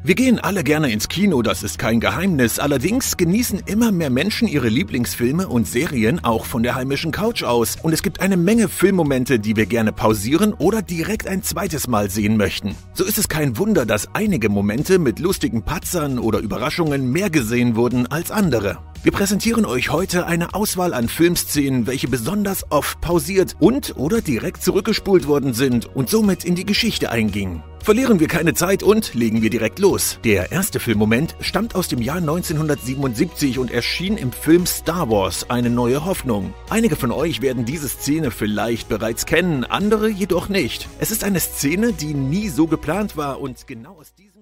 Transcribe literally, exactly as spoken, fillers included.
Wir gehen alle gerne ins Kino, das ist kein Geheimnis. Allerdings genießen immer mehr Menschen ihre Lieblingsfilme und Serien auch von der heimischen Couch aus. Und es gibt eine Menge Filmmomente, die wir gerne pausieren oder direkt ein zweites Mal sehen möchten. So ist es kein Wunder, dass einige Momente mit lustigen Patzern oder Überraschungen mehr gesehen wurden als andere. Wir präsentieren euch heute eine Auswahl an Filmszenen, welche besonders oft pausiert und oder direkt zurückgespult worden sind und somit in die Geschichte eingingen. Verlieren wir keine Zeit und legen wir direkt los. Der erste Filmmoment stammt aus dem Jahr neunzehnhundertsiebenundsiebzig und erschien im Film Star Wars: Eine neue Hoffnung. Einige von euch werden diese Szene vielleicht bereits kennen, andere jedoch nicht. Es ist eine Szene, die nie so geplant war und genau aus diesem